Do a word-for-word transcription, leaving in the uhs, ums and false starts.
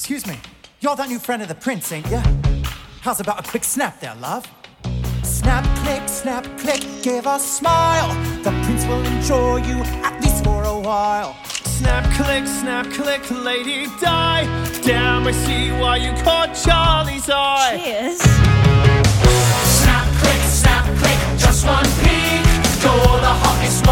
Excuse me, you're that new friend of the prince, ain't ya? How's about a quick snap there, love? Snap, click, snap, click, give a smile. The prince will enjoy you, at least for a while. Snap, click, snap, click, lady, die. Damn, I see why you caught Charlie's eye. Cheers. Snap, click, snap, click, just one peek. You're the hottest